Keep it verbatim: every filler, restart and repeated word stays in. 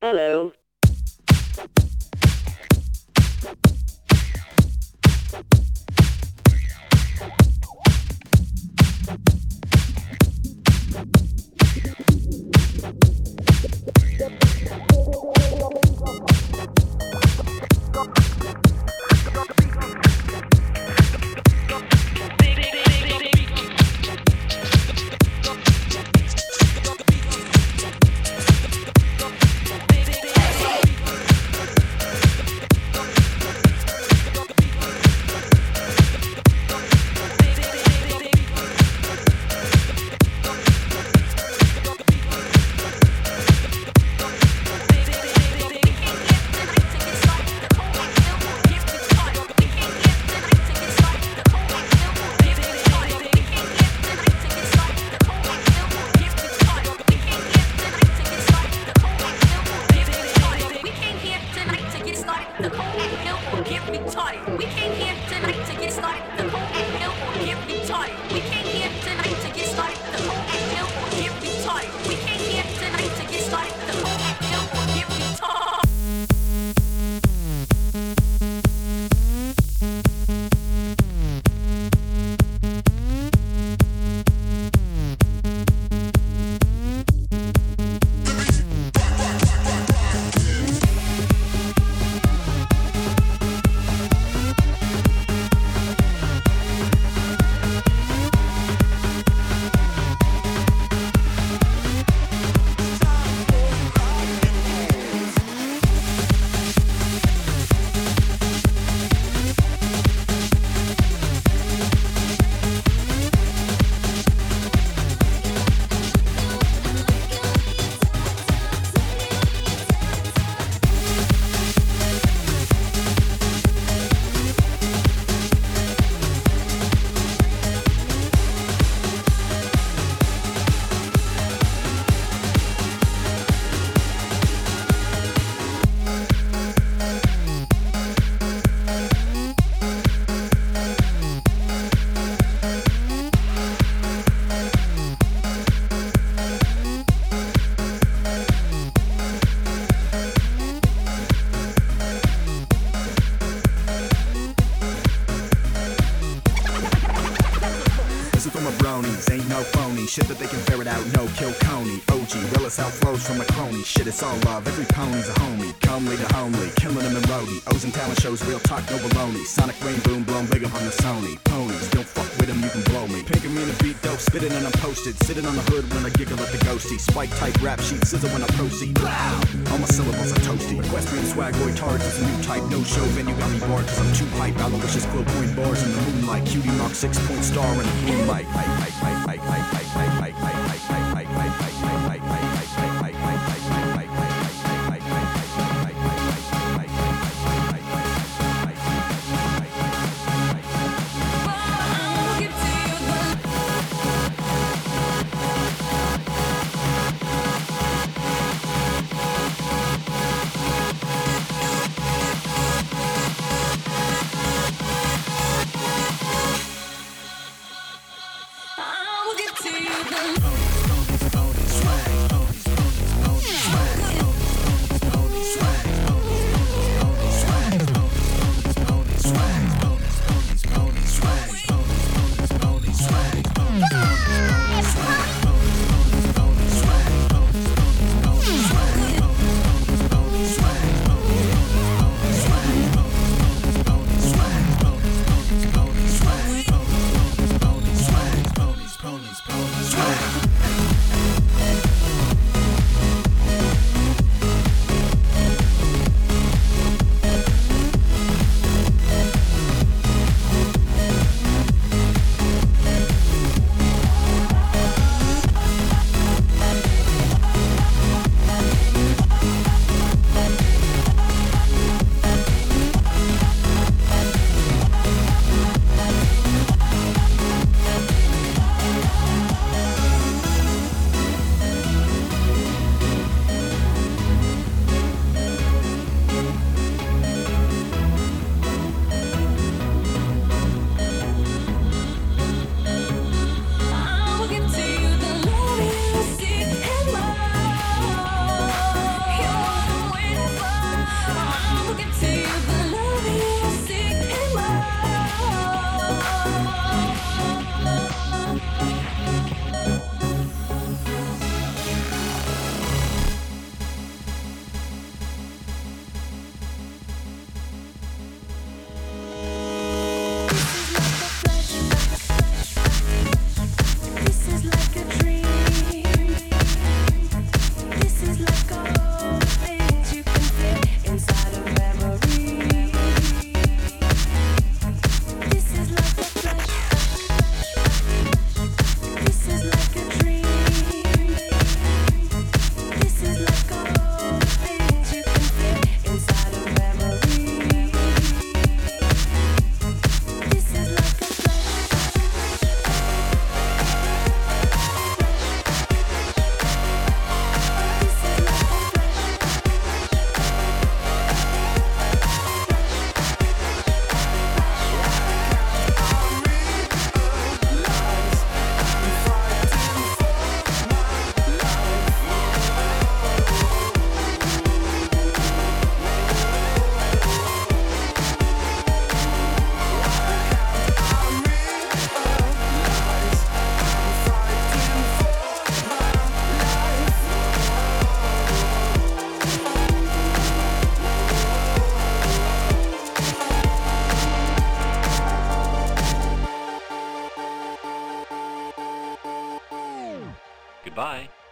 Hello. Shit that they can ferret out, no kill Coney. O G, realest outflows from a crony. Shit, it's all love, every pony's a homie. Comely to homely, killing them in roadie. O's and talent shows, real talk, no baloney. Sonic rain boom, blown big up on the Sony. Ponies, don't fuck with them, you can blow me. Pink me in a beat dope, spitting and I'm posted. Sitting on the hood when I giggle at the ghosty. Spike type rap sheet, scissor when I proceed. Wow, all my syllables are toasty. Equestrian swag, boy tards is a new type. No show venue got me bored cause I'm too hype. Aloysius quill point bars in the moonlight. Cutie mark six point star in the blue light. I Goodbye.